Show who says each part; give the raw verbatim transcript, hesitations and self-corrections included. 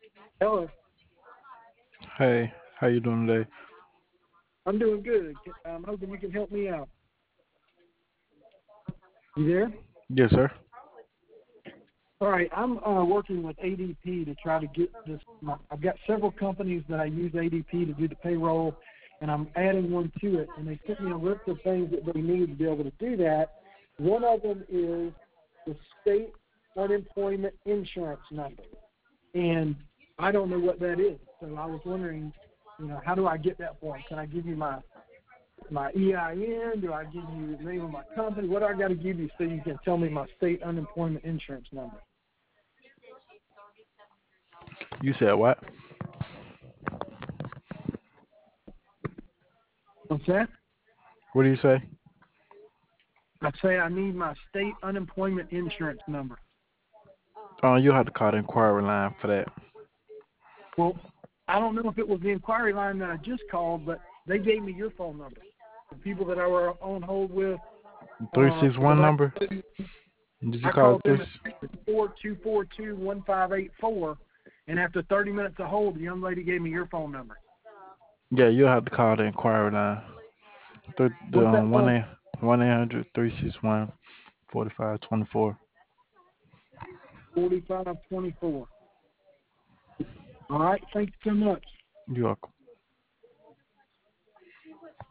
Speaker 1: Hello,
Speaker 2: Hey, how you doing today?
Speaker 1: I'm doing good. I'm hoping you can help me out. You there?
Speaker 2: Yes, sir.
Speaker 1: All right, I'm uh, working with A D P to try to get this. My, I've got several companies that I use A D P to do the payroll, and I'm adding one to it. And they sent me a list of things that they need to be able to do that. One of them is the state unemployment insurance number, and I don't know what that is. So I was wondering, you know, how do I get that form? Can I give you my my E I N? Do I give you the name of my company? What do I got to give you so you can tell me my state unemployment insurance number?
Speaker 2: You said what?
Speaker 1: What's that?
Speaker 2: What do you say?
Speaker 1: I say I need my state unemployment insurance number.
Speaker 2: Oh, you have to call the inquiry line for that.
Speaker 1: Well, I don't know if it was the inquiry line that I just called, but they gave me your phone number. The people that I were on hold with,
Speaker 2: Three
Speaker 1: uh,
Speaker 2: six
Speaker 1: the
Speaker 2: one
Speaker 1: last
Speaker 2: number.
Speaker 1: two,
Speaker 2: Did you
Speaker 1: I
Speaker 2: call
Speaker 1: called
Speaker 2: three?
Speaker 1: them at four two four two one five eight four, and after thirty minutes of hold, the young lady gave me your phone number.
Speaker 2: Yeah, you'll have to call the inquiry line. Th- the
Speaker 1: What's that
Speaker 2: um, one
Speaker 1: phone?
Speaker 2: eight one eight hundred three six one forty five twenty four.
Speaker 1: forty-five twenty-four. All right, thank you so much.
Speaker 2: You're welcome.